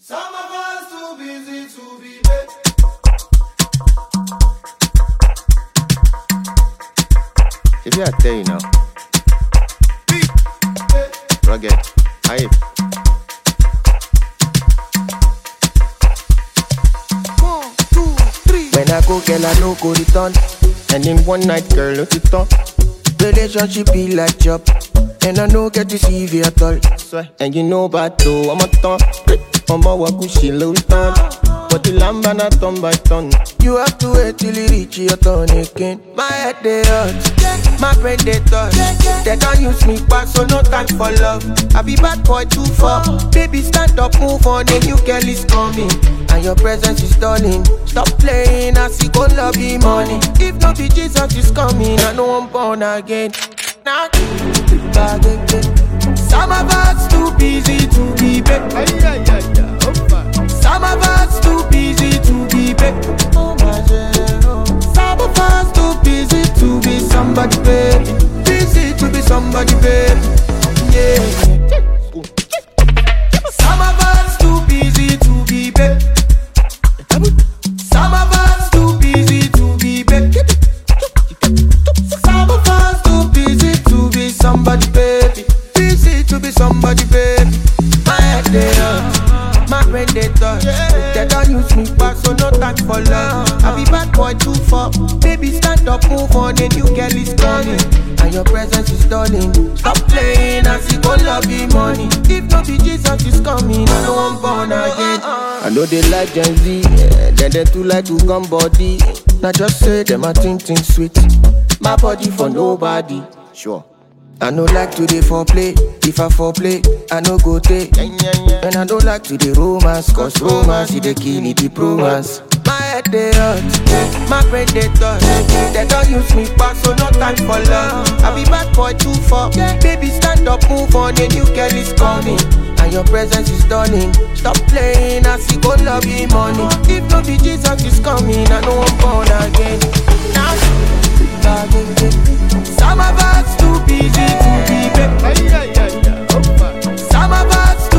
Some of us too busy to be big. If you are tell you now, rugged, hype. 1, 2, 3. When I go, girl, I no go return. And in one night, girl, no to talk. Relationship be like job, and I no get to see you at all. And you know about though, I'm a ton. I'm a wakushi low ton. But the lamb and a ton by ton. You have to wait till you reach your turn again. My head they hurt, my brain they touch. They don't use me back, so no time for love. I be bad boy too far. Baby, stand up, move on, a new girl is coming. And your presence is stunning. Stop playing, I see go love you money. If not be Jesus is coming, I know I'm born again. Now, some of us too busy to be back. Some of us too busy to be back. Some of us too busy to be somebody, baby. Busy to be somebody, baby. Yeah. Some of us too busy to be back. Some of us too busy to be back. Some of us too busy to be somebody, baby. Busy to be somebody, baby. My head they hurt, my brain they touch. They don't use me back, so no time for love. I be bad boy too far. Baby, stand up, move on, a new girl is coming. And your presence is stunning. Stop playing, I see go love you money. If not be Jesus is coming, I know I'm born again. I know they like Gen Z, then they too like to come body. Now just say them a think sweet. My body for nobody. Sure. I no like to dey foreplay. If I foreplay, I no go take. And I don't like to dey romance, cause romance is the kill it, the romance. My head they hurt, my brain they touch. They don't use me back, so no time for love. I be bad boy too far. Baby, stand up, move on, a new girl is coming. And your presence is stunning. Stop playing, I see go love you money. If not be Jesus is coming, I know I'm born again. Now, some of us too busy to be back. Some of us